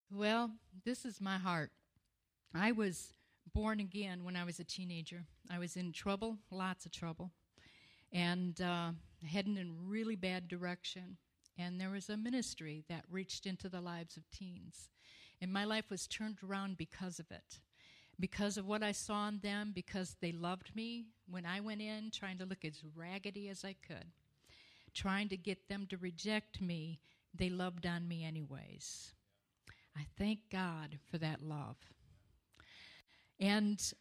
Well, this is my heart. I was born again when I was a teenager. I was in trouble, lots of trouble, and heading in a really bad direction. And there was a ministry that reached into the lives of teens. And my life was turned around because of it, because of what I saw in them, because they loved me when I went in, trying to look as raggedy as I could, trying to get them to reject me. They loved on me anyways. I thank God for that love. And,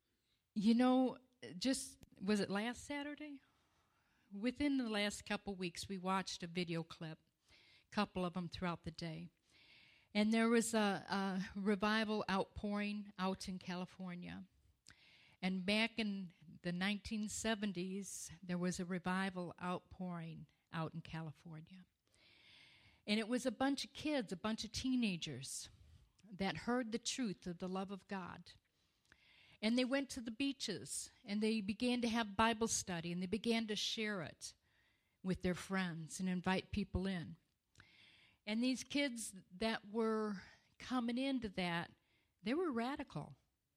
was it last Saturday? Within the last couple weeks, we watched a video clip, a couple of them throughout the day. And there was a revival outpouring out in California. And back in the 1970s, there was a revival outpouring out in California. And it was a bunch of kids, a bunch of teenagers that heard the truth of the love of God. And they went to the beaches, and they began to have Bible study, and they began to share it with their friends and invite people in. And these kids that were coming into that, they were radical.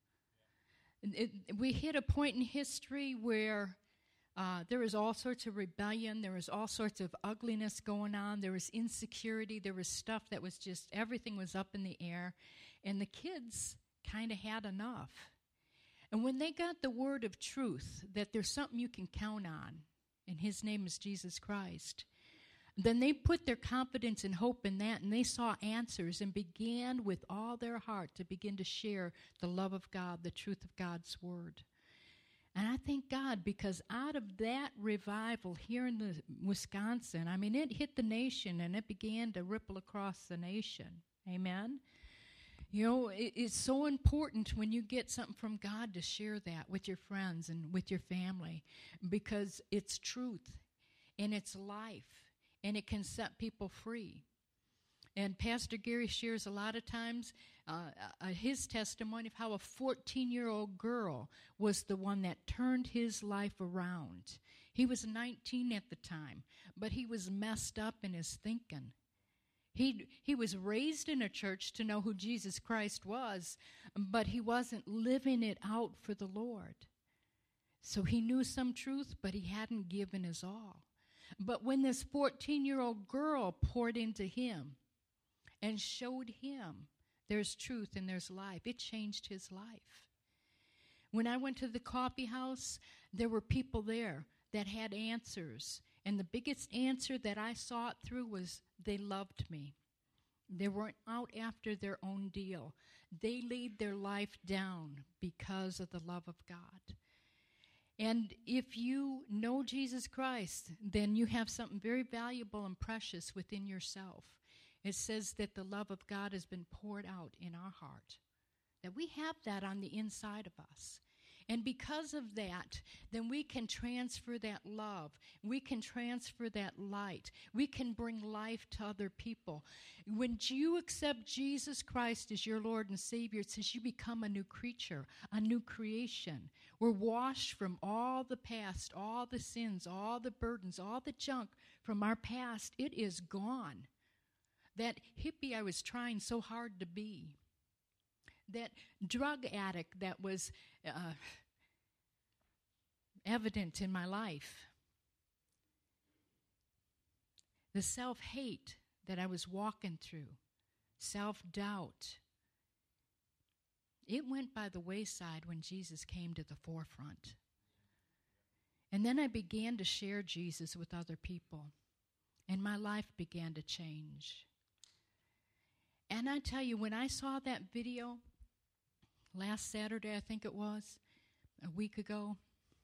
We hit a point in history where there was all sorts of rebellion, there was all sorts of ugliness going on, there was insecurity, there was stuff that was just, everything was up in the air, and the kids kind of had enough. And when they got the word of truth, that there's something you can count on, and his name is Jesus Christ, then they put their confidence and hope in that, and they saw answers and began with all their heart to begin to share the love of God, the truth of God's word. And I thank God, because out of that revival here in Wisconsin, it hit the nation and it began to ripple across the nation. Amen? It's so important when you get something from God to share that with your friends and with your family, because it's truth and it's life and it can set people free. And Pastor Gary shares a lot of times his testimony of how a 14-year-old girl was the one that turned his life around. He was 19 at the time, but he was messed up in his thinking. He was raised in a church to know who Jesus Christ was, but he wasn't living it out for the Lord. So he knew some truth, but he hadn't given his all. But when this 14-year-old girl poured into him and showed him there's truth and there's life, it changed his life. When I went to the coffee house, there were people there that had answers. And the biggest answer that I saw it through was they loved me. They weren't out after their own deal. They laid their life down because of the love of God. And if you know Jesus Christ, then you have something very valuable and precious within yourself. It says that the love of God has been poured out in our heart, that we have that on the inside of us. And because of that, then we can transfer that love. We can transfer that light. We can bring life to other people. When you accept Jesus Christ as your Lord and Savior, it says you become a new creature, a new creation. We're washed from all the past, all the sins, all the burdens, all the junk from our past. It is gone. That hippie I was trying so hard to be, that drug addict that was evident in my life, the self-hate that I was walking through, self-doubt, it went by the wayside when Jesus came to the forefront. And then I began to share Jesus with other people, and my life began to change. And I tell you, when I saw that video last Saturday, I think it was, a week ago,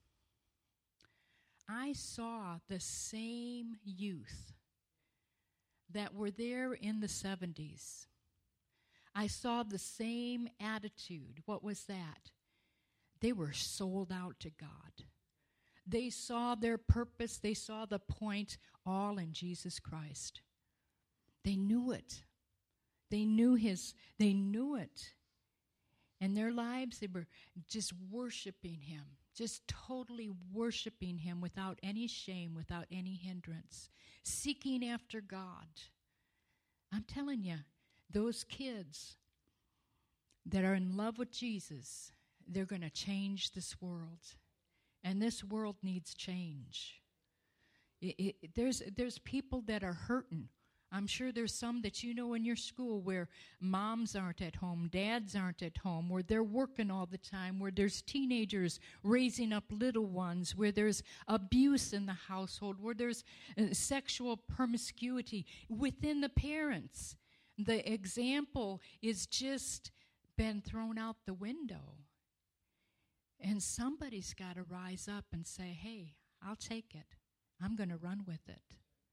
I saw the same youth that were there in the 70s. I saw the same attitude. What was that? They were sold out to God. They saw their purpose. They saw the point, all in Jesus Christ. They knew it. They knew it. In their lives, they were just worshiping him, just totally worshiping him without any shame, without any hindrance, seeking after God. I'm telling you, those kids that are in love with Jesus, they're going to change this world. And this world needs change. There's people that are hurting. I'm sure there's some that you know in your school where moms aren't at home, dads aren't at home, where they're working all the time, where there's teenagers raising up little ones, where there's abuse in the household, where there's sexual promiscuity within the parents. The example is just been thrown out the window. And somebody's got to rise up and say, hey, I'll take it. I'm going to run with it.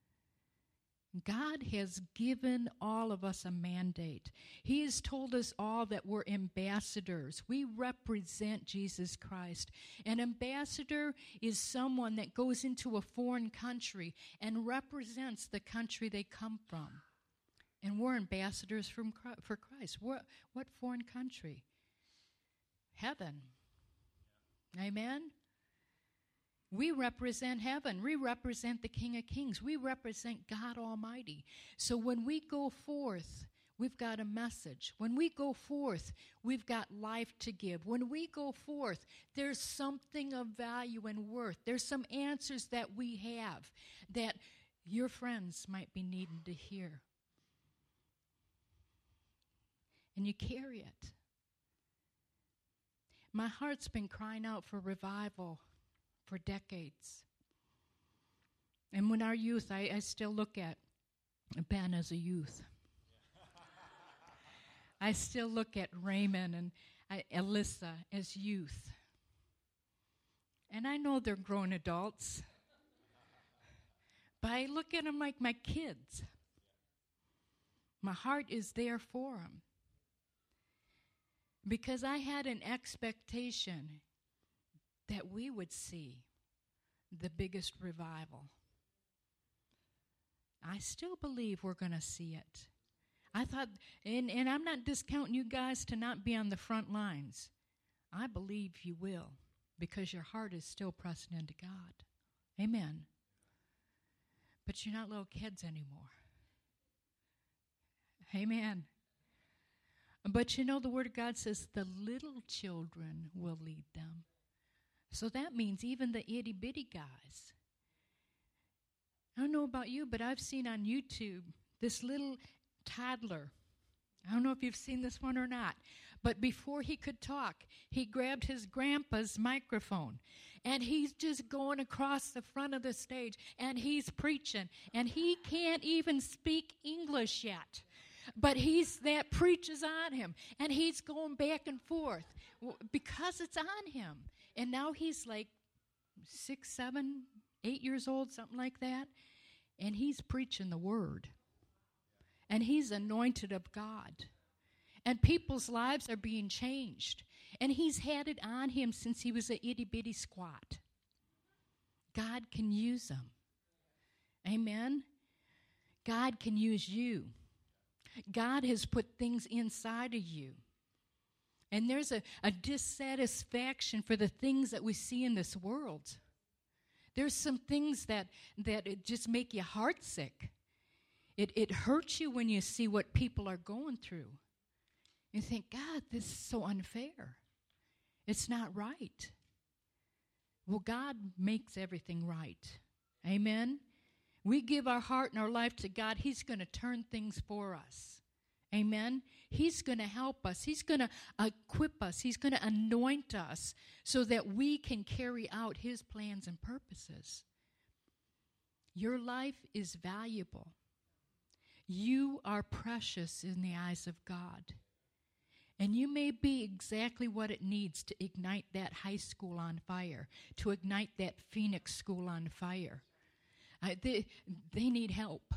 God has given all of us a mandate. He has told us all that we're ambassadors. We represent Jesus Christ. An ambassador is someone that goes into a foreign country and represents the country they come from. And we're ambassadors for Christ. What foreign country? Heaven. Amen? We represent heaven. We represent the King of Kings. We represent God Almighty. So when we go forth, we've got a message. When we go forth, we've got life to give. When we go forth, there's something of value and worth. There's some answers that we have that your friends might be needing to hear. And you carry it. My heart's been crying out for revival for decades. And when our youth, I still look at Ben as a youth. I still look at Raymond and Alyssa as youth. And I know they're grown adults. But I look at them like my kids. My heart is there for them. Because I had an expectation that we would see the biggest revival. I still believe we're going to see it. I thought, and I'm not discounting you guys to not be on the front lines. I believe you will, because your heart is still pressing into God. Amen. But you're not little kids anymore. Amen. But you know, the Word of God says the little children will lead them. So that means even the itty-bitty guys. I don't know about you, but I've seen on YouTube this little toddler. I don't know if you've seen this one or not. But before he could talk, he grabbed his grandpa's microphone. And he's just going across the front of the stage. And he's preaching. And he can't even speak English yet. But that preaches on him. And he's going back and forth because it's on him. And now he's like 6, 7, 8 years old, something like that. And he's preaching the word. And he's anointed of God. And people's lives are being changed. And he's had it on him since he was an itty-bitty squat. God can use him. Amen? God can use you. God has put things inside of you. And there's a dissatisfaction for the things that we see in this world. There's some things that it just make you heartsick. It hurts you when you see what people are going through. You think, God, this is so unfair. It's not right. Well, God makes everything right. Amen? We give our heart and our life to God, He's going to turn things for us. Amen? He's going to help us. He's going to equip us. He's going to anoint us so that we can carry out His plans and purposes. Your life is valuable. You are precious in the eyes of God. And you may be exactly what it needs to ignite that high school on fire, to ignite that Phoenix school on fire. They need help.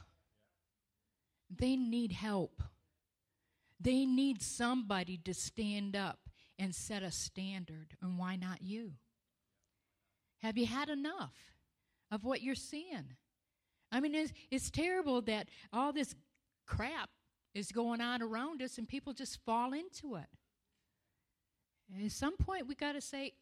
They need help. They need somebody to stand up and set a standard. And why not you? Have you had enough of what you're seeing? I mean, it's terrible that all this crap is going on around us and people just fall into it. And at some point, we got to say,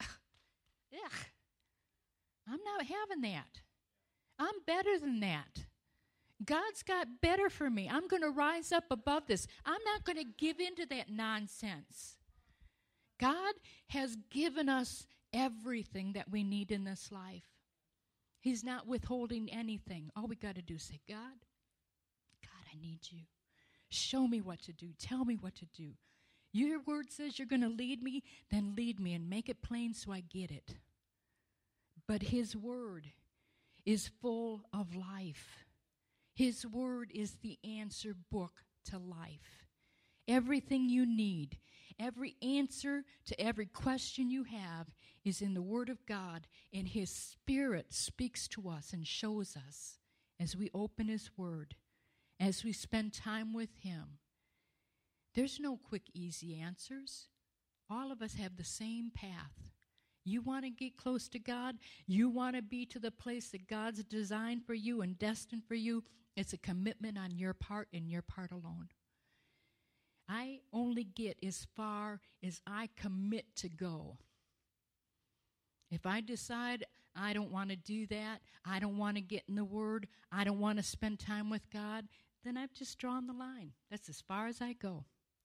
ugh, I'm not having that. I'm better than that. God's got better for me. I'm going to rise up above this. I'm not going to give in to that nonsense. God has given us everything that we need in this life. He's not withholding anything. All we got to do is say, God, I need you. Show me what to do. Tell me what to do. Your word says you're going to lead me, then lead me and make it plain so I get it. But his word is full of life. His word is the answer book to life. Everything you need, every answer to every question you have is in the Word of God, and his Spirit speaks to us and shows us as we open his word, as we spend time with him. There's no quick, easy answers. All of us have the same path. You want to get close to God? You want to be to the place that God's designed for you and destined for you? It's a commitment on your part and your part alone. I only get as far as I commit to go. If I decide I don't want to do that, I don't want to get in the Word, I don't want to spend time with God, then I've just drawn the line. That's as far as I go.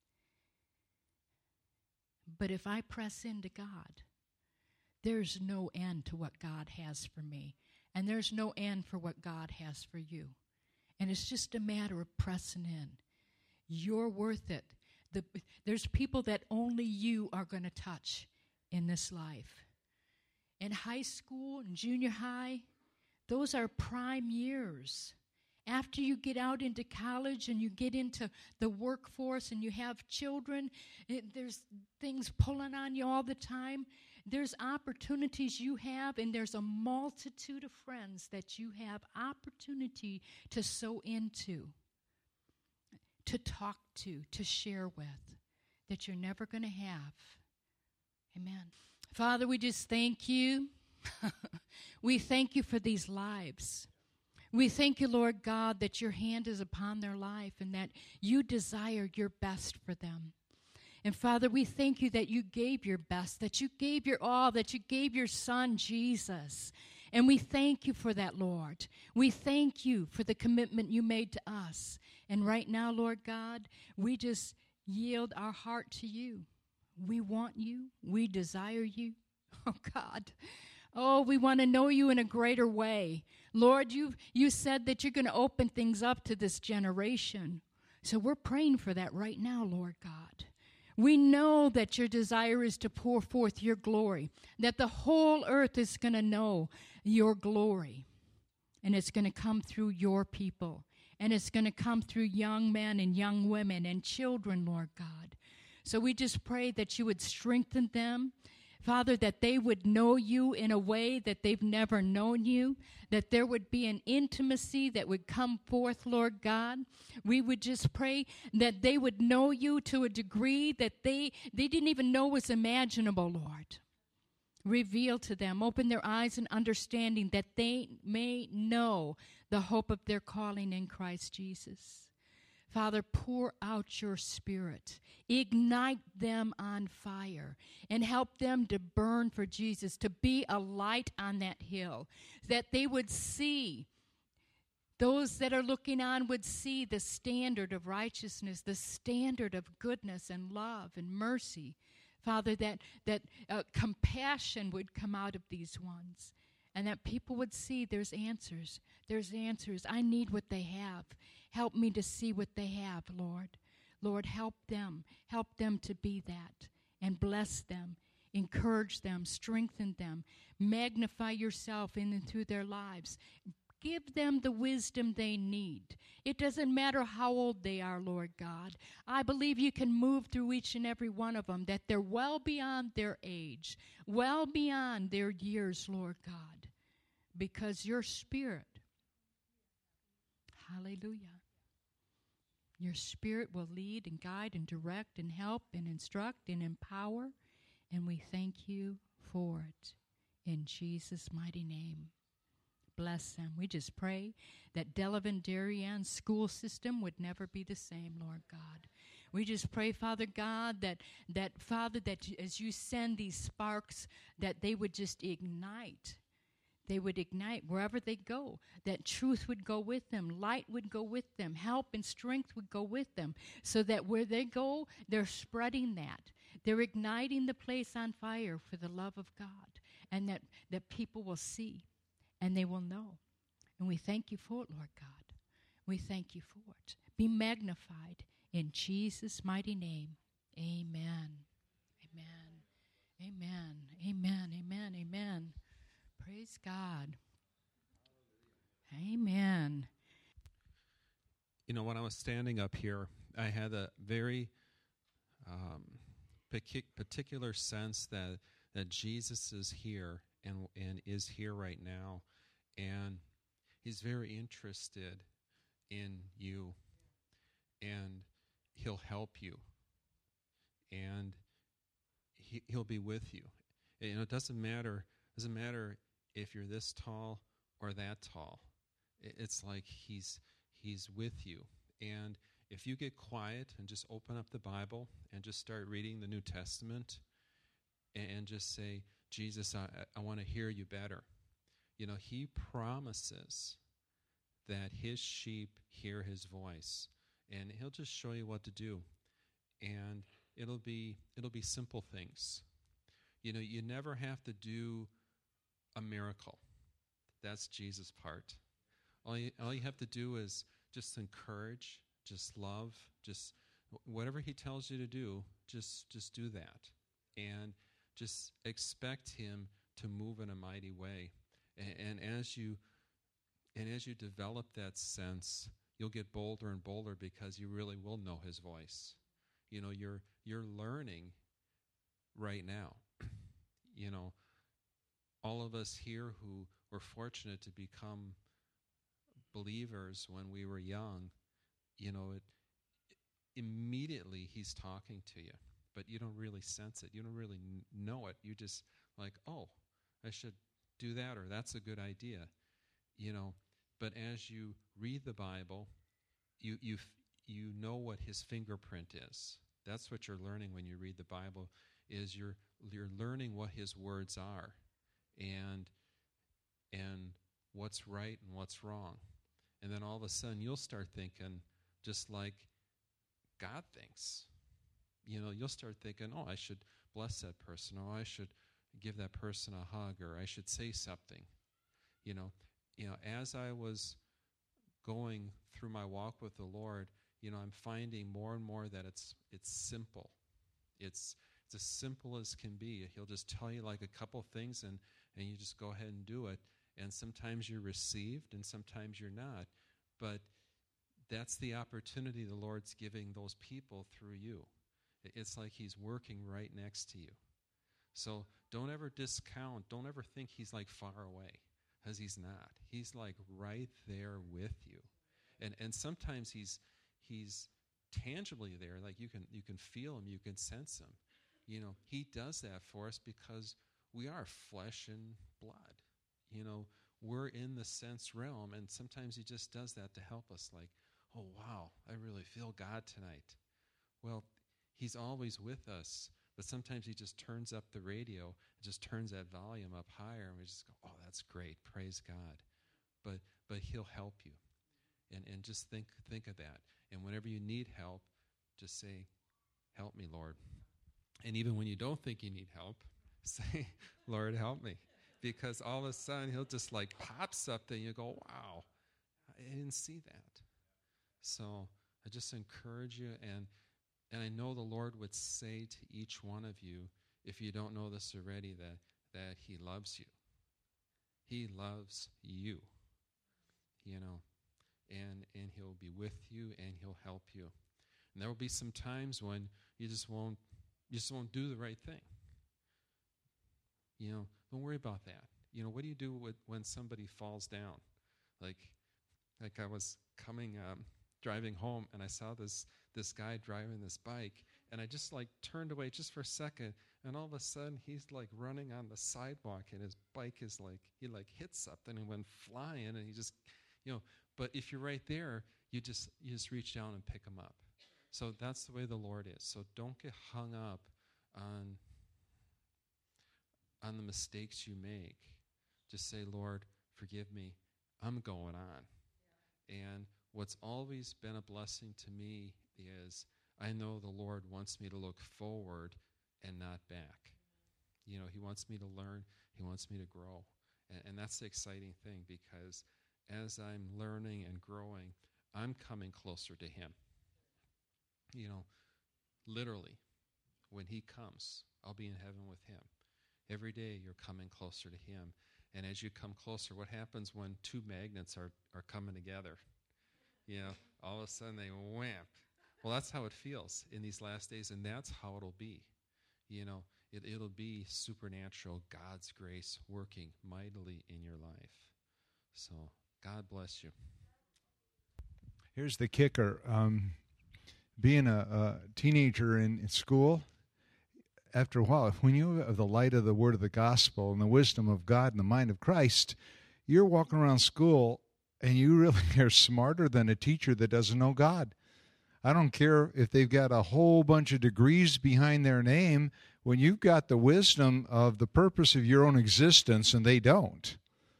But if I press into God, there's no end to what God has for me. And there's no end for what God has for you. And it's just a matter of pressing in. You're worth it. There's people that only you are going to touch in this life. In high school and junior high, those are prime years. After you get out into college and you get into the workforce and you have children, there's things pulling on you all the time. There's opportunities you have, and there's a multitude of friends that you have opportunity to sow into, to talk to share with, that you're never going to have. Amen. Father, we just thank you. We thank you for these lives. We thank you, Lord God, that your hand is upon their life and that you desire your best for them. And Father, we thank you that you gave your best, that you gave your all, that you gave your Son, Jesus. And we thank you for that, Lord. We thank you for the commitment you made to us. And right now, Lord God, we just yield our heart to you. We want you. We desire you. Oh, God. Oh, we want to know you in a greater way. Lord, you said that you're going to open things up to this generation. So we're praying for that right now, Lord God. We know that your desire is to pour forth your glory, that the whole earth is going to know your glory, and it's going to come through your people, and it's going to come through young men and young women and children, Lord God. So we just pray that you would strengthen them, Father, that they would know you in a way that they've never known you, that there would be an intimacy that would come forth, Lord God. We would just pray that they would know you to a degree that they didn't even know was imaginable, Lord. Reveal to them, open their eyes and understanding that they may know the hope of their calling in Christ Jesus. Father, pour out your Spirit. Ignite them on fire and help them to burn for Jesus, to be a light on that hill, that they would see, those that are looking on would see the standard of righteousness, the standard of goodness and love and mercy. Father, that compassion would come out of these ones, and that people would see there's answers. There's answers. I need what they have. Help me to see what they have, Lord. Lord, help them. Help them to be that, and bless them. Encourage them. Strengthen them. Magnify yourself in and through their lives. Give them the wisdom they need. It doesn't matter how old they are, Lord God. I believe you can move through each and every one of them, that they're well beyond their age, well beyond their years, Lord God, because your Spirit, hallelujah, your Spirit will lead and guide and direct and help and instruct and empower, and we thank you for it in Jesus' mighty name. Bless them. We just pray that Delavan Darien school system would never be the same, Lord God. We just pray, Father God, that Father, that as you send these sparks, that they would just ignite, They would ignite wherever they go. That truth would go with them. Light would go with them. Help and strength would go with them. So that where they go, they're spreading that. They're igniting the place on fire for the love of God. And that people will see and they will know. And we thank you for it, Lord God. We thank you for it. Be magnified in Jesus' mighty name. Amen. Amen. Amen. Amen. Amen. Amen. Praise God. Amen. You know, when I was standing up here, I had a very particular sense that Jesus is here and is here right now, and he's very interested in you, and he'll help you, and he'll be with you. You know, it doesn't matter if you're this tall or that tall. It's like he's with you. And if you get quiet and just open up the Bible and just start reading the New Testament and just say, Jesus, I want to hear you better. You know, he promises that his sheep hear his voice, and he'll just show you what to do. And it'll be simple things. You know, you never have to do a miracle. That's Jesus' part. All you have to do is just encourage, just love, just whatever he tells you to do, just do that. And just expect him to move in a mighty way. And as you develop that sense, you'll get bolder and bolder because you really will know his voice. You know, you're learning right now. You know, all of us here who were fortunate to become believers when we were young, you know, immediately he's talking to you, but you don't really sense it. You don't really know it. You just like, oh, I should do that, or that's a good idea, you know. But as you read the Bible, you know what his fingerprint is. That's what you're learning when you read the Bible, is you're learning what his words are, and what's right and what's wrong. And then all of a sudden you'll start thinking just like God thinks. You know, you'll start thinking, oh, I should bless that person, or I should give that person a hug, or I should say something. You know, as I was going through my walk with the Lord, you know, I'm finding more and more that it's simple. It's as simple as can be. He'll just tell you like a couple things, and you just go ahead and do it. And sometimes you're received, and sometimes you're not. But that's the opportunity the Lord's giving those people through you. It's like he's working right next to you. So don't ever discount, don't ever think he's like far away, because he's not. He's like right there with you. And sometimes he's tangibly there, like you can feel him, you can sense him. You know, he does that for us because we are flesh and blood. You know, we're in the sense realm, and sometimes he just does that to help us, like, oh, wow, I really feel God tonight. Well, he's always with us, but sometimes he just turns up the radio, just turns that volume up higher, and we just go, oh, that's great, praise God. But he'll help you. And just think of that. And whenever you need help, just say, help me, Lord. And even when you don't think you need help, say, Lord, help me. Because all of a sudden, he'll just like pop something. You go, wow, I didn't see that. So I just encourage you. And I know the Lord would say to each one of you, if you don't know this already, that he loves you. He loves you, you know. And he'll be with you, and he'll help you. And there will be some times when you just won't do the right thing. You know, don't worry about that. You know, what do you do when somebody falls down? Like I was driving home, and I saw this guy driving this bike, and I just like turned away just for a second, and all of a sudden he's like running on the sidewalk, and his bike is like, he like hit something and went flying, and he just, you know, but if you're right there, you just reach down and pick him up. So that's the way the Lord is. So don't get hung up on the mistakes you make. Just say, Lord, forgive me. I'm going on. And what's always been a blessing to me is I know the Lord wants me to look forward and not back. You know, he wants me to learn. He wants me to grow. And that's the exciting thing, because as I'm learning and growing, I'm coming closer to him. You know, literally, when he comes, I'll be in heaven with him. Every day you're coming closer to him. And as you come closer, what happens when two magnets are coming together? You know, all of a sudden they wham. Well, that's how it feels in these last days, and that's how it'll be. You know, it'll be supernatural, God's grace working mightily in your life. So, God bless you. Here's the kicker. Being a teenager in school, after a while, when you have the light of the word of the gospel and the wisdom of God and the mind of Christ, you're walking around school and you really are smarter than a teacher that doesn't know God. I don't care if they've got a whole bunch of degrees behind their name. When you've got the wisdom of the purpose of your own existence and they don't,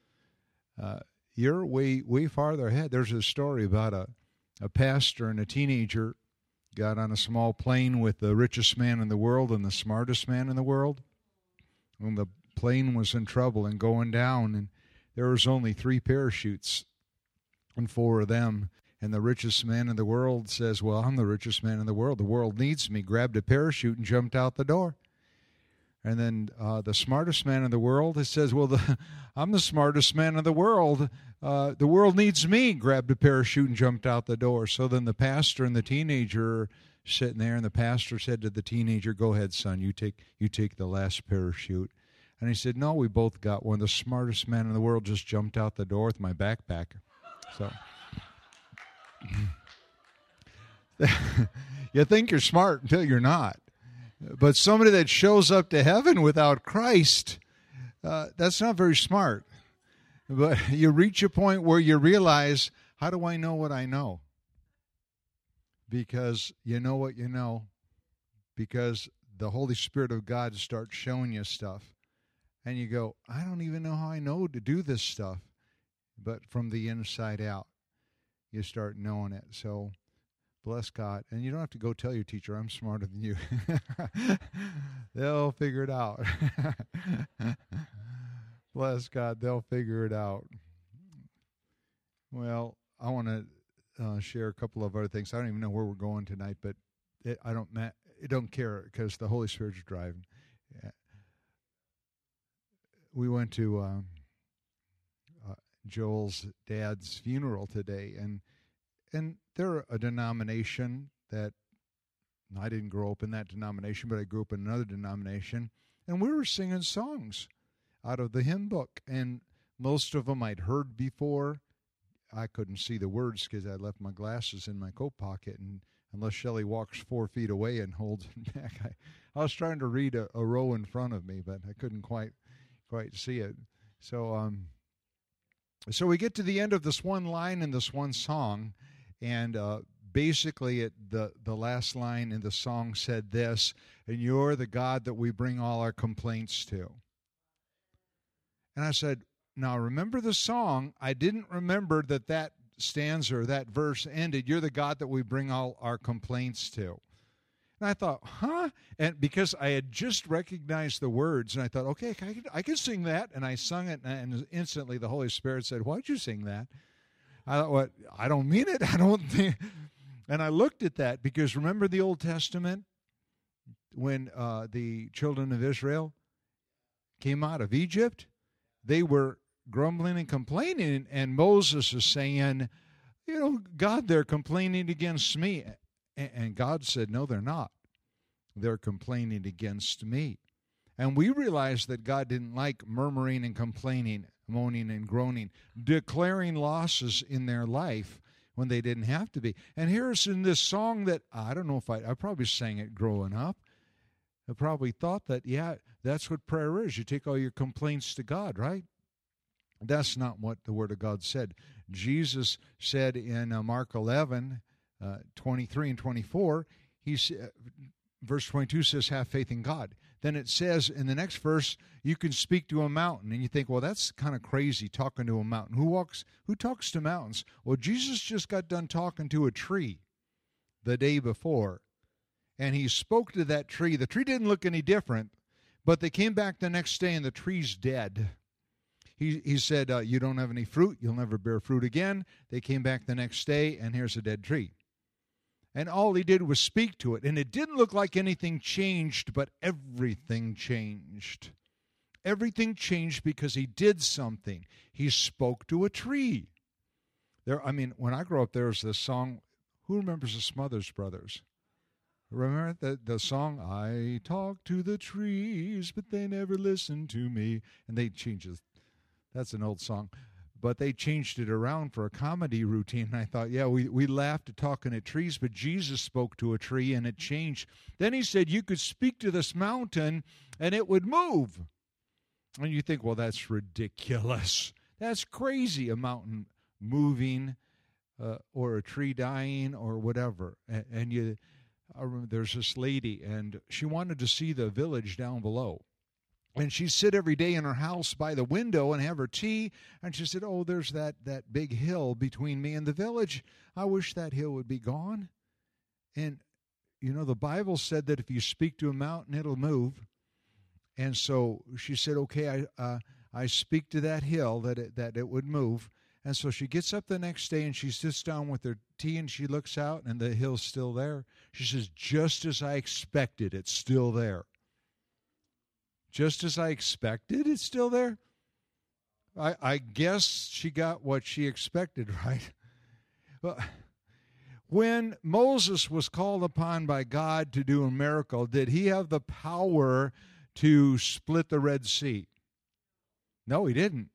you're way farther ahead. There's a story about a pastor and a teenager got on a small plane with the richest man in the world and the smartest man in the world. When the plane was in trouble and going down, and there was only 3 parachutes and 4 of them. And the richest man in the world says, well, I'm the richest man in the world. The world needs me. Grabbed a parachute and jumped out the door. And then the smartest man in the world says, well, I'm the smartest man in the world. The world needs me. Grabbed a parachute and jumped out the door. So then the pastor and the teenager are sitting there, and the pastor said to the teenager, go ahead, son, you take the last parachute. And he said, no, we both got one. The smartest man in the world just jumped out the door with my backpack. So you think you're smart until you're not. But somebody that shows up to heaven without Christ, that's not very smart. But you reach a point where you realize, how do I know what I know? Because you know what you know. Because the Holy Spirit of God starts showing you stuff. And you go, I don't even know how I know to do this stuff. But from the inside out, you start knowing it. So bless God. And you don't have to go tell your teacher, I'm smarter than you. They'll figure it out. Bless God, they'll figure it out. Well, I want to share a couple of other things. I don't even know where we're going tonight, but I don't care because the Holy Spirit's driving. We went to Joel's dad's funeral today, and they're a denomination that I didn't grow up in that denomination, but I grew up in another denomination, and we were singing songs out of the hymn book, and most of them I'd heard before. I couldn't see the words because I left my glasses in my coat pocket, and unless Shelley walks 4 feet away and holds it back, I was trying to read a row in front of me, but I couldn't quite see it. So we get to the end of this one line in this one song, and basically the last line in the song said this, and you're the God that we bring all our complaints to. And I said, now remember the song. I didn't remember that stanza or that verse ended, you're the God that we bring all our complaints to. And I thought, huh? And because I had just recognized the words, and I thought, okay, I can sing that. And I sung it, and instantly the Holy Spirit said, why'd you sing that? I thought, what? I don't mean it. I don't think. And I looked at that because remember the Old Testament when the children of Israel came out of Egypt? They were grumbling and complaining, and Moses is saying, God, they're complaining against me. And God said, no, they're not. They're complaining against me. And we realized that God didn't like murmuring and complaining, moaning and groaning, declaring losses in their life when they didn't have to be. And here's in this song that, I don't know if I probably sang it growing up. I probably thought that, yeah, that's what prayer is. You take all your complaints to God, right? That's not what the Word of God said. Jesus said in Mark 11, 23 and 24, verse 22 says, have faith in God. then it says in the next verse, you can speak to a mountain. And you think, well, that's kind of crazy, talking to a mountain. Who talks to mountains? Well, Jesus just got done talking to a tree the day before. And he spoke to that tree. The tree didn't look any different, but they came back the next day and the tree's dead. He said, you don't have any fruit. You'll never bear fruit again. They came back the next day, and here's a dead tree. And all he did was speak to it. And it didn't look like anything changed, but everything changed. Everything changed because he did something. He spoke to a tree. When I grew up, there was this song. Who remembers the Smothers Brothers? Remember the song, I talk to the trees, but they never listen to me. And they changed it. That's an old song. But they changed it around for a comedy routine. And I thought, yeah, we laughed at talking at trees, but Jesus spoke to a tree and it changed. Then he said, you could speak to this mountain and it would move. And you think, well, that's ridiculous. That's crazy, a mountain moving or a tree dying or whatever. And I remember there's this lady, and she wanted to see the village down below. And she'd sit every day in her house by the window and have her tea. And she said, oh, there's that big hill between me and the village. I wish that hill would be gone. And, the Bible said that if you speak to a mountain, it'll move. And so she said, okay, I speak to that hill that it would move. And so she gets up the next day and she sits down with her tea and she looks out and the hill's still there. She says, just as I expected, it's still there. Just as I expected, it's still there. I guess she got what she expected, right? Well, when Moses was called upon by God to do a miracle, did he have the power to split the Red Sea? No, he didn't.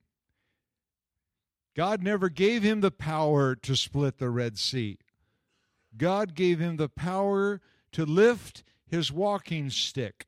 God never gave him the power to split the Red Sea. God gave him the power to lift his walking stick.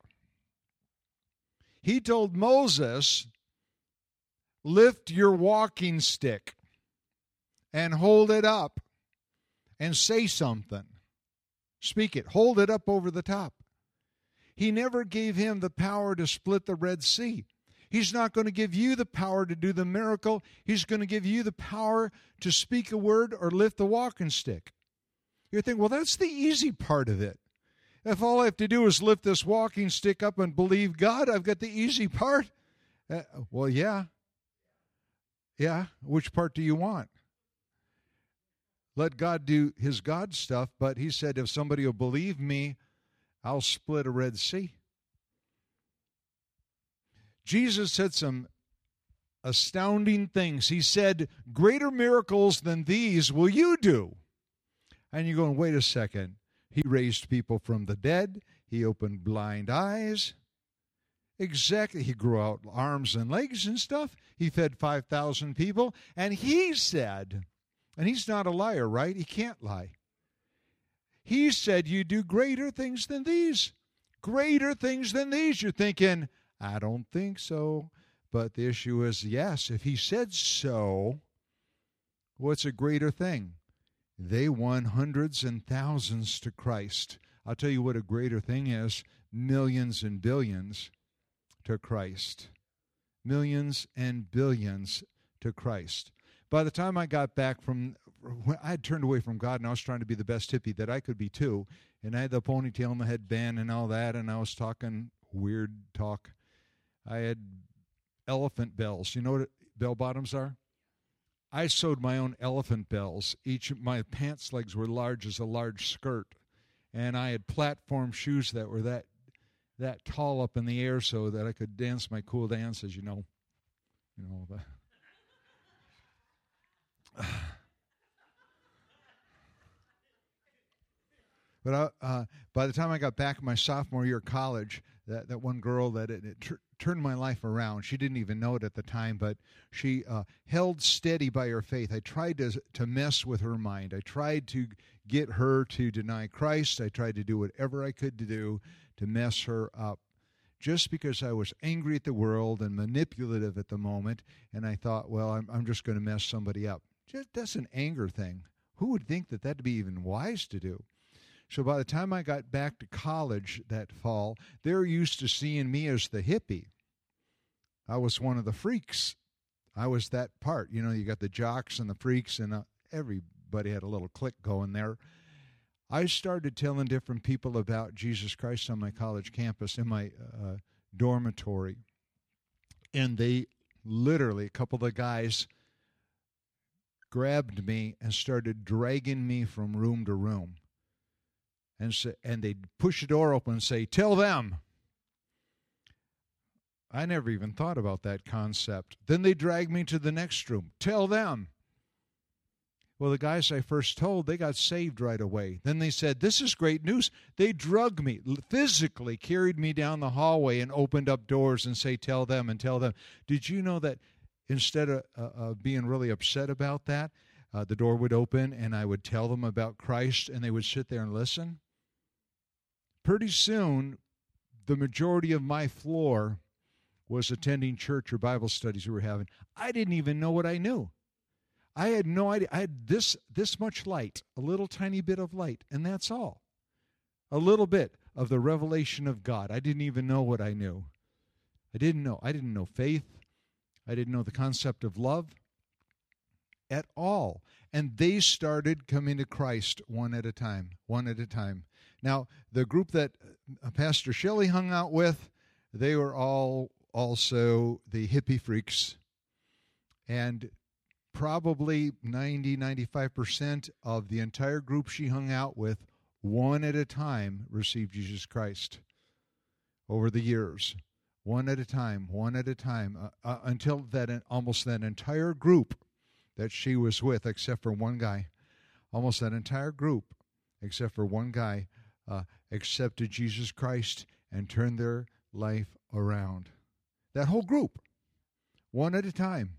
He told Moses, lift your walking stick and hold it up and say something. Speak it. Hold it up over the top. He never gave him the power to split the Red Sea. He's not going to give you the power to do the miracle. He's going to give you the power to speak a word or lift the walking stick. You're thinking, well, that's the easy part of it. If all I have to do is lift this walking stick up and believe God, I've got the easy part. Well, yeah. Yeah, which part do you want? Let God do his God stuff, but he said, if somebody will believe me, I'll split a Red Sea. Jesus said some astounding things. He said, greater miracles than these will you do. And you're going, wait a second. He raised people from the dead. He opened blind eyes. Exactly. He grew out arms and legs and stuff. He fed 5,000 people. And he said, and he's not a liar, right? He can't lie. He said, you do greater things than these. Greater things than these. You're thinking, I don't think so. But the issue is, yes, if he said so, what's a greater thing? They won hundreds and thousands to Christ. I'll tell you what a greater thing is, millions and billions to Christ. Millions and billions to Christ. By the time I got back I had turned away from God and I was trying to be the best hippie that I could be too. And I had the ponytail and the headband and all that, and I was talking weird talk. I had elephant bells. You know what bell bottoms are? I sewed my own elephant bells. My pants legs were large as a large skirt. And I had platform shoes that were that tall up in the air so that I could dance my cool dances, you know. But by the time I got back my sophomore year of college, that one girl that turned my life around. She didn't even know it at the time, but she held steady by her faith. I tried to mess with her mind. I tried to get her to deny Christ. I tried to do whatever I could to do to mess her up, just because I was angry at the world and manipulative at the moment. And I thought, well, I'm just going to mess somebody up. That's an anger thing. Who would think that that'd be even wise to do? So by the time I got back to college that fall, they're used to seeing me as the hippie. I was one of the freaks. I was that part. You know, you got the jocks and the freaks, and everybody had a little clique going there. I started telling different people about Jesus Christ on my college campus, in my dormitory. And they literally, a couple of the guys grabbed me and started dragging me from room to room. And they'd push the door open and say, "Tell them." I never even thought about that concept. Then they dragged me to the next room. "Tell them." Well, the guys I first told, they got saved right away. Then they said, "This is great news." They drugged me, physically carried me down the hallway and opened up doors and say, "Tell them," and tell them. Did you know that instead of being really upset about that, the door would open and I would tell them about Christ and they would sit there and listen? Pretty soon, the majority of my floor was attending church or Bible studies we were having. I didn't even know what I knew. I had no idea. I had this much light, a little tiny bit of light, and that's all. A little bit of the revelation of God. I didn't even know what I knew. I didn't know. I didn't know faith. I didn't know the concept of love at all. And they started coming to Christ one at a time. Now, the group that Pastor Shelley hung out with, they were all also the hippie freaks. And probably 95% of the entire group she hung out with, one at a time, received Jesus Christ over the years. One at a time, until that almost that entire group that she was with, except for one guy, almost that entire group, except for one guy, accepted Jesus Christ and turned their life around. That whole group, one at a time.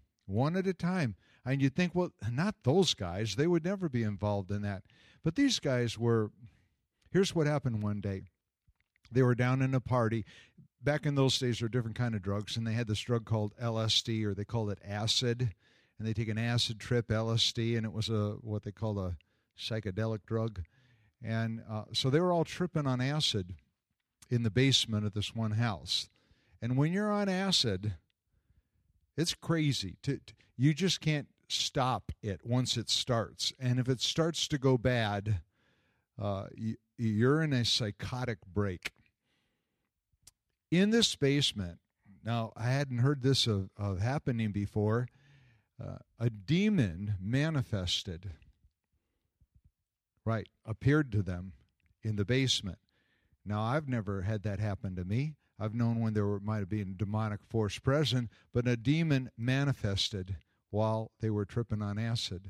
And you'd think, well, not those guys. They would never be involved in that. But these guys were. Here's what happened one day. They were down in a party. Back in those days, there were different kind of drugs, and they had this drug called LSD, or they called it acid. And they take an acid trip, LSD, and it was what they called a psychedelic drug. And so they were all tripping on acid in the basement of this one house. And when you're on acid, it's crazy. You just can't stop it once it starts. And if it starts to go bad, you're in a psychotic break. In this basement, now I hadn't heard this of happening before, a demon manifested, appeared to them in the basement. Now, I've never had that happen to me. I've known when there might have been a demonic force present, but a demon manifested while they were tripping on acid.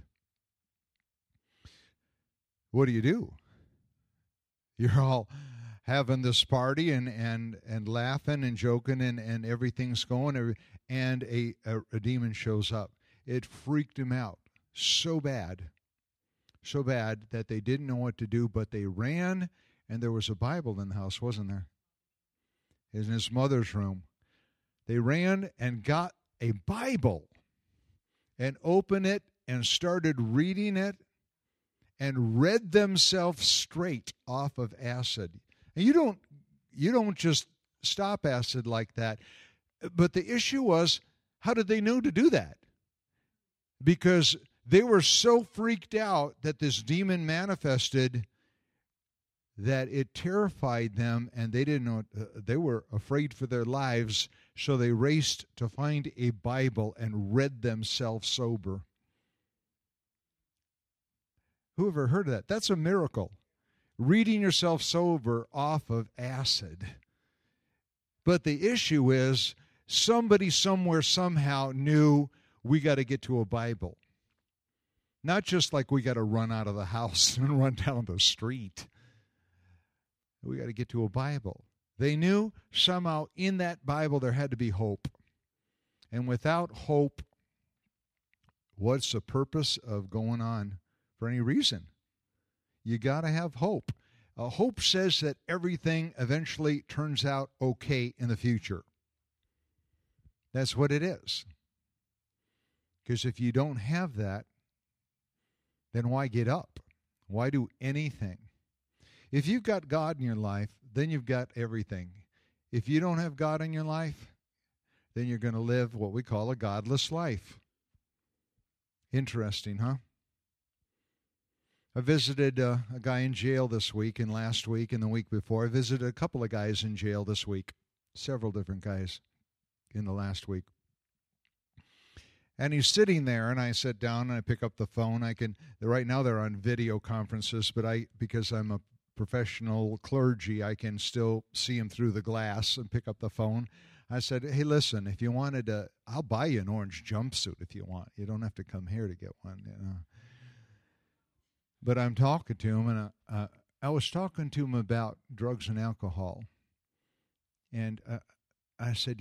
What do? You're all having this party and laughing and joking and everything's going, and a demon shows up. It freaked him out so bad that they didn't know what to do, but they ran, and there was a Bible in the house, wasn't there? In his mother's room. They ran and got a Bible and opened it and started reading it and read themselves straight off of acid. And you don't just stop acid like that. But the issue was, how did they know to do that? Because they were so freaked out that this demon manifested that it terrified them, and they didn't know. They were afraid for their lives, so they raced to find a Bible and read themselves sober. Who ever heard of that? That's a miracle. Reading yourself sober off of acid. But the issue is, somebody somewhere somehow knew we got to get to a Bible. Not just like we got to run out of the house and run down the street. We got to get to a Bible. They knew somehow in that Bible there had to be hope. And without hope, what's the purpose of going on for any reason? You got to have hope. Hope says that everything eventually turns out okay in the future. That's what it is. Because if you don't have that, then why get up? Why do anything? If you've got God in your life, then you've got everything. If you don't have God in your life, then you're going to live what we call a godless life. Interesting, huh? I visited a guy in jail this week and last week and the week before. I visited a couple of guys in jail this week, several different guys in the last week. And he's sitting there, and I sit down and I pick up the phone. Right now they're on video conferences, but because I'm a professional clergy, I can still see him through the glass and pick up the phone. I said, hey, listen, if you wanted to, I'll buy you an orange jumpsuit if you want. You don't have to come here to get one, But I'm talking to him, and I was talking to him about drugs and alcohol. And I said,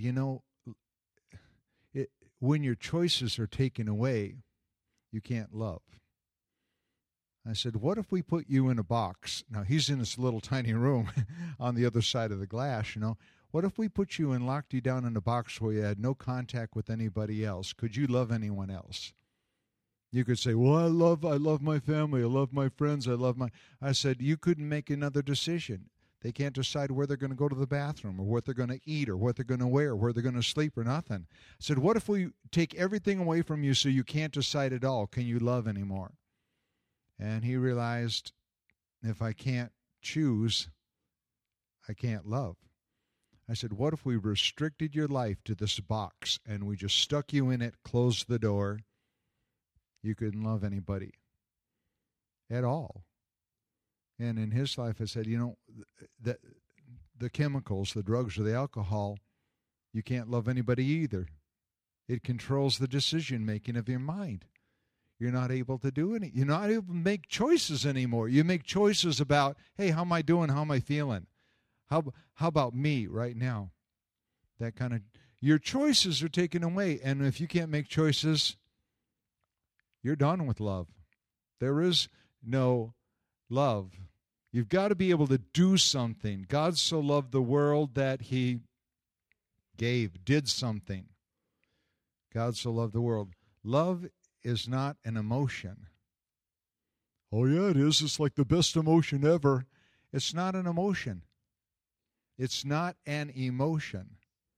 when your choices are taken away, you can't love. I said, what if we put you in a box? Now, he's in this little tiny room on the other side of the glass, What if we put you and locked you down in a box where you had no contact with anybody else? Could you love anyone else? You could say, well, I love my family, I love my friends, I said, you couldn't make another decision. They can't decide where they're going to go to the bathroom or what they're going to eat or what they're going to wear, where they're going to sleep or nothing. I said, what if we take everything away from you so you can't decide at all? Can you love anymore? And he realized, if I can't choose, I can't love. I said, what if we restricted your life to this box and we just stuck you in it, closed the door? You couldn't love anybody at all. And in his life, I said, the chemicals, the drugs, or the alcohol, you can't love anybody either. It controls the decision-making of your mind. You're not able to do any. You're not able to make choices anymore. You make choices about, hey, how am I doing? How am I feeling? How about me right now? That kind of, your choices are taken away. And if you can't make choices, you're done with love. There is no love. You've got to be able to do something. God so loved the world that he did something. God so loved the world. Love is not an emotion. Oh, yeah, it is. It's like the best emotion ever. It's not an emotion. It's not an emotion.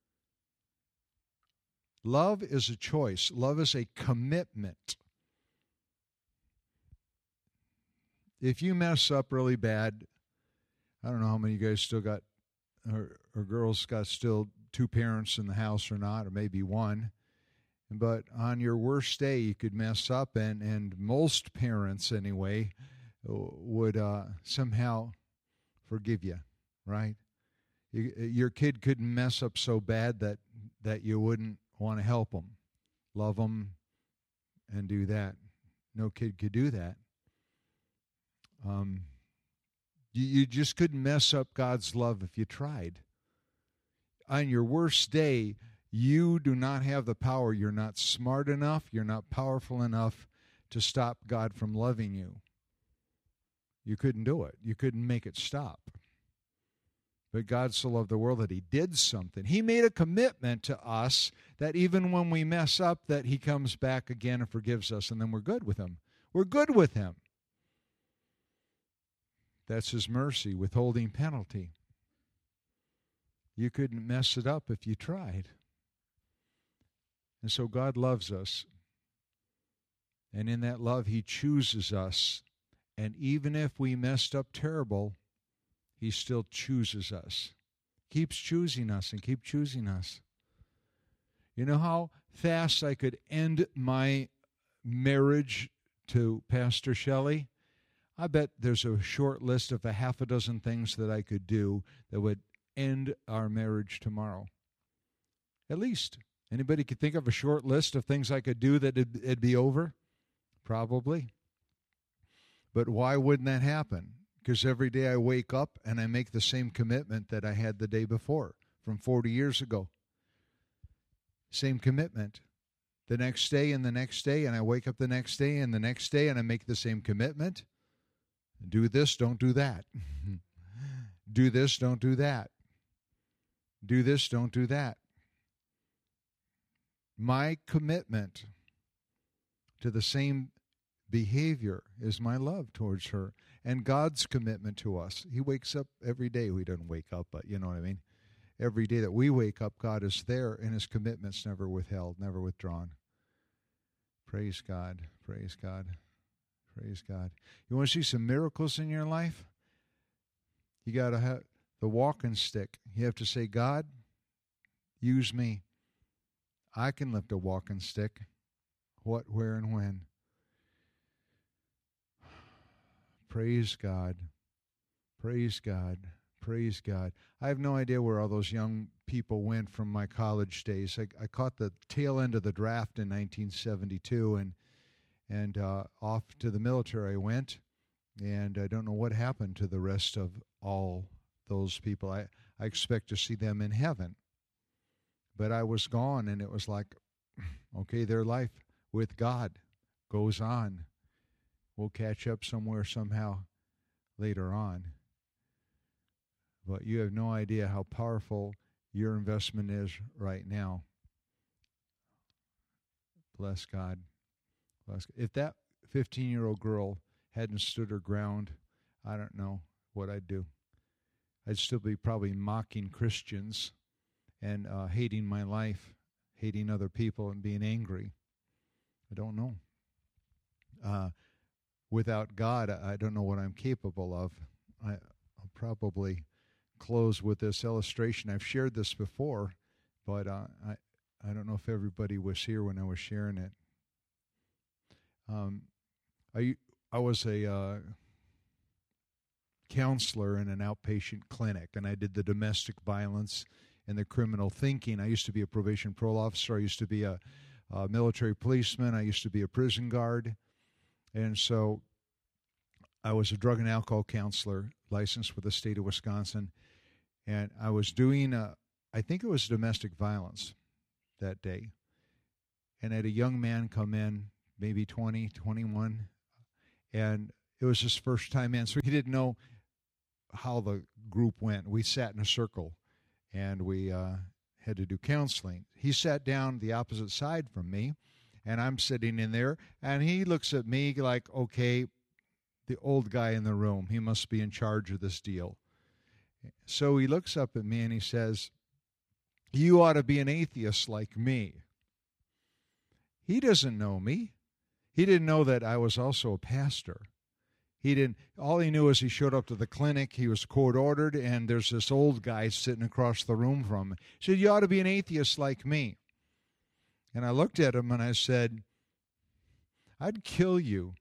Love is a choice. Love is a commitment. If you mess up really bad, I don't know how many of you guys still got, or girls got still two parents in the house or not, or maybe one. But on your worst day, you could mess up, and most parents, anyway, would somehow forgive you, right? Your kid couldn't mess up so bad that you wouldn't want to help them, love them, and do that. No kid could do that. You just couldn't mess up God's love if you tried. On your worst day, you do not have the power. You're not smart enough. You're not powerful enough to stop God from loving you. You couldn't do it. You couldn't make it stop. But God so loved the world that he did something. He made a commitment to us that even when we mess up, that he comes back again and forgives us, and then we're good with him. We're good with him. That's his mercy, withholding penalty. You couldn't mess it up if you tried. And so God loves us. And in that love, he chooses us. And even if we messed up terrible, he still chooses us. Keeps choosing us and keep choosing us. You know how fast I could end my marriage to Pastor Shelley? I bet there's a short list of a half a dozen things that I could do that would end our marriage tomorrow. At least. Anybody could think of a short list of things I could do that it'd be over? Probably. But why wouldn't that happen? Because every day I wake up and I make the same commitment that I had the day before from 40 years ago. Same commitment. The next day and the next day, and I wake up the next day and the next day, and I make the same commitment. Do this, don't do that. Do this, don't do that. Do this, don't do that. My commitment to the same behavior is my love towards her. and God's commitment to us. He wakes up every day. We don't wake up, but you know what I mean. Every day that we wake up, God is there, and his commitment's never withheld, never withdrawn. Praise God. Praise God. Praise God. You want to see some miracles in your life? You got to have the walking stick. You have to say, God, use me. I can lift a walking stick. What, where, and when. Praise God. Praise God. Praise God. I have no idea where all those young people went from my college days. I caught the tail end of the draft in 1972, and off to the military I went, and I don't know what happened to the rest of all those people. I expect to see them in heaven. But I was gone, and it was like, okay, their life with God goes on. We'll catch up somewhere, somehow, later on. But you have no idea how powerful your investment is right now. Bless God. Bless God. If that 15-year-old girl hadn't stood her ground, I don't know what I'd do. I'd still be probably mocking Christians and hating my life, hating other people, and being angry. I don't know. Without God, I don't know what I'm capable of. I'll probably close with this illustration. I've shared this before, but I don't know if everybody was here when I was sharing it. I was a counselor in an outpatient clinic, and I did the domestic violence and the criminal thinking. I used to be a probation parole officer. I used to be a military policeman. I used to be a prison guard. And so I was a drug and alcohol counselor, licensed with the state of Wisconsin. And I was doing, I think it was domestic violence that day. And I had a young man come in, maybe 20, 21, and it was his first time in. So he didn't know how the group went. We sat in a circle, and we had to do counseling. He sat down the opposite side from me, and I'm sitting in there, and he looks at me like, okay, the old guy in the room, he must be in charge of this deal. So he looks up at me and he says, you ought to be an atheist like me. He doesn't know me. He didn't know that I was also a pastor. All he knew is he showed up to the clinic, he was court-ordered, and there's this old guy sitting across the room from him. He said, you ought to be an atheist like me. And I looked at him and I said, I'd kill you.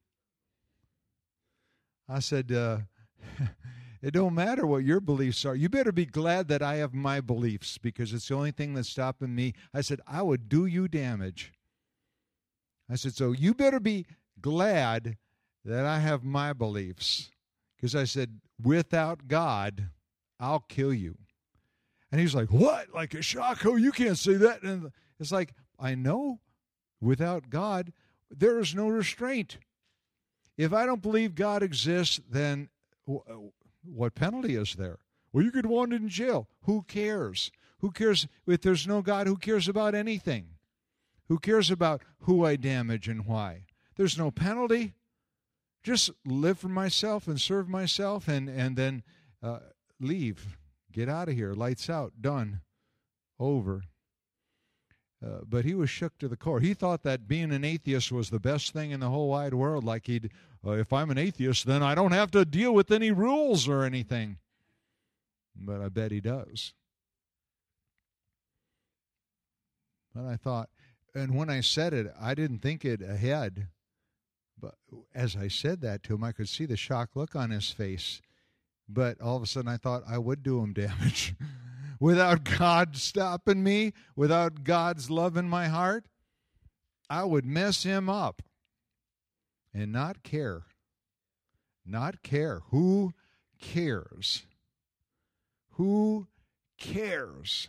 I said, it don't matter what your beliefs are. You better be glad that I have my beliefs, because it's the only thing that's stopping me. I said, I would do you damage. I said, so you better be glad that I have my beliefs, because I said, without God, I'll kill you. And he's like, what? Like a shocko? You can't say that. And it's like, I know, without God, there is no restraint. If I don't believe God exists, then what penalty is there? Well, you could want it in jail. Who cares? Who cares? If there's no God, who cares about anything? Who cares about who I damage and why? There's no penalty. Just live for myself and serve myself, and then leave. Get out of here. Lights out. Done. Over. But he was shook to the core. He thought that being an atheist was the best thing in the whole wide world. Like if I'm an atheist, then I don't have to deal with any rules or anything. But I bet he does. But I thought, and when I said it, I didn't think it ahead. But as I said that to him, I could see the shocked look on his face. But all of a sudden I thought I would do him damage. Without God stopping me, without God's love in my heart, I would mess him up and not care. Not care. Who cares? Who cares?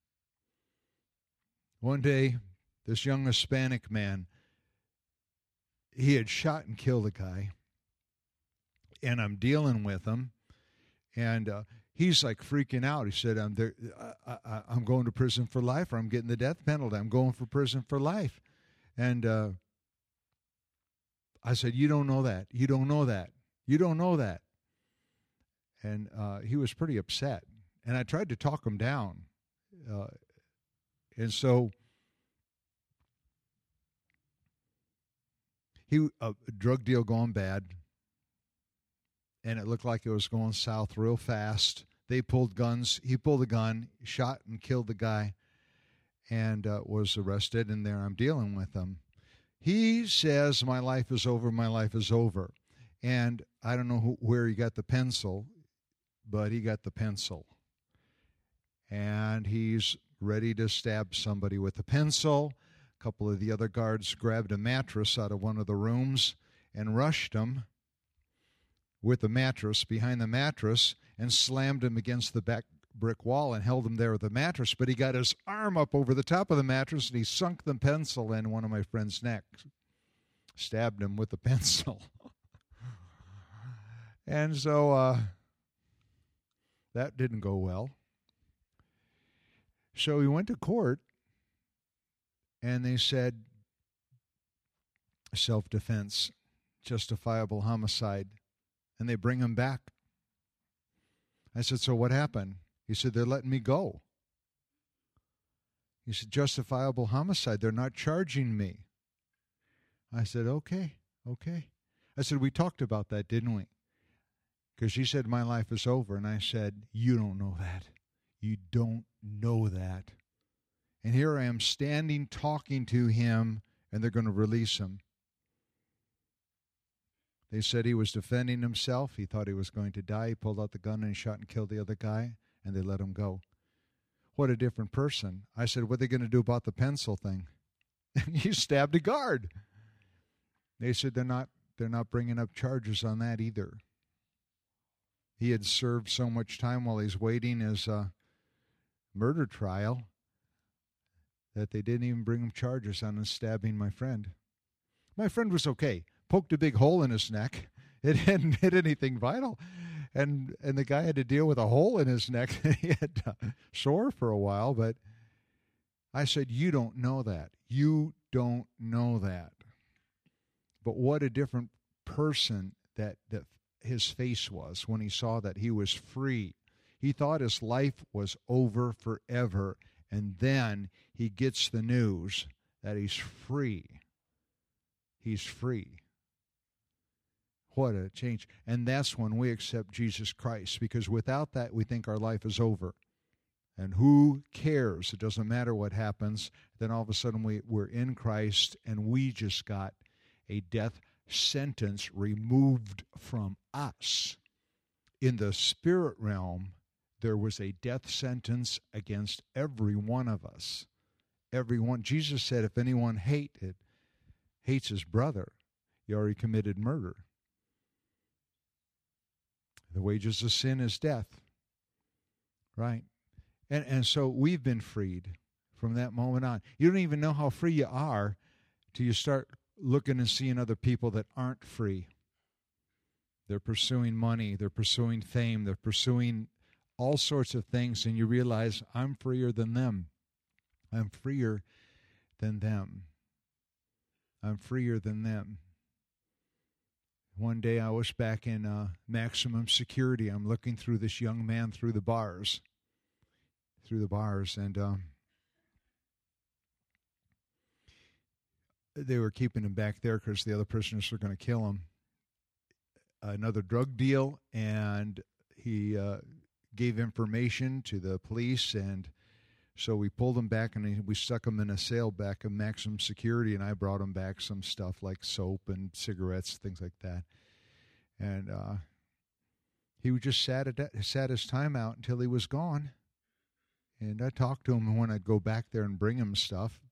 One day, this young Hispanic man, he had shot and killed a guy, and I'm dealing with him, and he's like freaking out. He said, I'm going to prison for life, or I'm getting the death penalty. I'm going for prison for life. And I said, you don't know that. You don't know that. You don't know that. And he was pretty upset. And I tried to talk him down. And so a drug deal going bad, and it looked like it was going south real fast. They pulled guns. He pulled a gun, shot and killed the guy, and was arrested. And there I'm dealing with him. He says, my life is over, my life is over. And I don't know where he got the pencil, but he got the pencil. And he's ready to stab somebody with a pencil. A couple of the other guards grabbed a mattress out of one of the rooms and rushed him with the mattress behind the mattress and slammed him against the back brick wall and held him there with the mattress. But he got his arm up over the top of the mattress and he sunk the pencil in one of my friend's neck. Stabbed him with the pencil. And so that didn't go well. So he went to court, and they said self-defense, justifiable homicide, and they bring him back. I said, so what happened? He said, they're letting me go. He said, justifiable homicide, they're not charging me. I said, okay. I said, we talked about that, didn't we? Because he said, my life is over. And I said, you don't know that. You don't know that. And here I am standing talking to him, and they're going to release him. They said he was defending himself. He thought he was going to die. He pulled out the gun and shot and killed the other guy, and they let him go. What a different person. I said, what are they going to do about the pencil thing? And he stabbed a guard. They said they're not bringing up charges on that either. He had served so much time while he's waiting his murder trial that they didn't even bring him charges on him stabbing my friend. My friend was okay. Poked a big hole in his neck. It hadn't hit anything vital. And the guy had to deal with a hole in his neck. He had sore for a while. But I said, you don't know that. You don't know that. But what a different person that his face was when he saw that he was free. He thought his life was over forever. And then he gets the news that he's free. He's free. What a change. And that's when we accept Jesus Christ, because without that, we think our life is over. And who cares? It doesn't matter what happens. Then all of a sudden we're in Christ, and we just got a death sentence removed from us. In the spirit realm, there was a death sentence against every one of us. Everyone. Jesus said, if anyone hates his brother, he already committed murder. The wages of sin is death. Right? And so we've been freed from that moment on. You don't even know how free you are till you start looking and seeing other people that aren't free. They're pursuing money. They're pursuing fame. They're pursuing all sorts of things, and you realize, I'm freer than them. I'm freer than them. I'm freer than them. One day I was back in maximum security. I'm looking through this young man through the bars, and they were keeping him back there because the other prisoners were going to kill him. Another drug deal, and he gave information to the police, and so we pulled him back, and we stuck him in a cell back in maximum security, and I brought him back some stuff like soap and cigarettes, things like that. And he just sat his time out until he was gone. And I talked to him when I'd go back there and bring him stuff.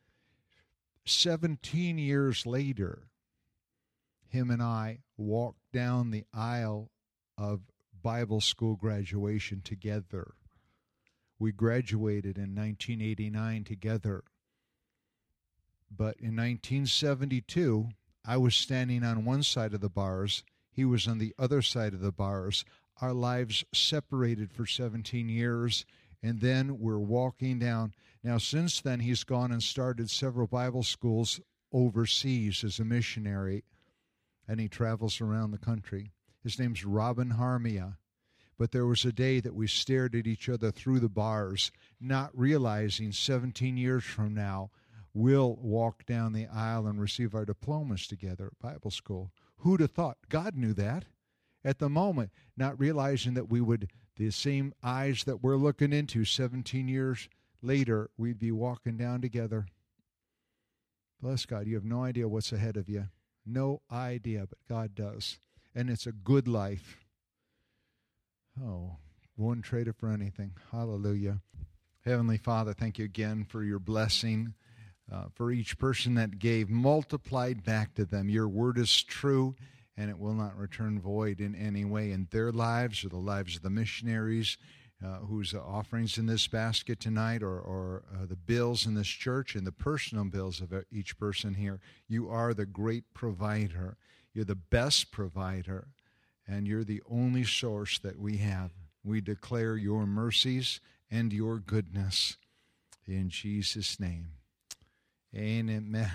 17 years later, him and I walked down the aisle of Bible school graduation together. We graduated in 1989 together. But in 1972, I was standing on one side of the bars. He was on the other side of the bars. Our lives separated for 17 years, and then we're walking down. Now, since then, he's gone and started several Bible schools overseas as a missionary, and he travels around the country. His name's Robin Harmia. But there was a day that we stared at each other through the bars, not realizing 17 years from now, we'll walk down the aisle and receive our diplomas together at Bible school. Who'd have thought? God knew that at the moment, not realizing that we would, the same eyes that we're looking into 17 years later, we'd be walking down together. Bless God. You have no idea what's ahead of you. No idea, but God does. And it's a good life. Oh, wouldn't trade it for anything. Hallelujah. Heavenly Father, thank you again for your blessing, for each person that gave, multiplied back to them. Your word is true, and it will not return void in any way in their lives or the lives of the missionaries whose offerings in this basket tonight, or the bills in this church and the personal bills of each person here. You are the great provider. You're the best provider. And you're the only source that we have. We declare your mercies and your goodness in Jesus' name. Amen.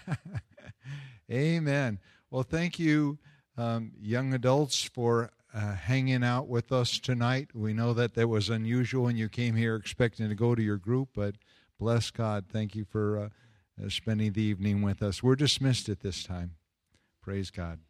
Amen. Well, thank you, young adults, for hanging out with us tonight. We know that was unusual when you came here expecting to go to your group, but bless God. Thank you for spending the evening with us. We're dismissed at this time. Praise God.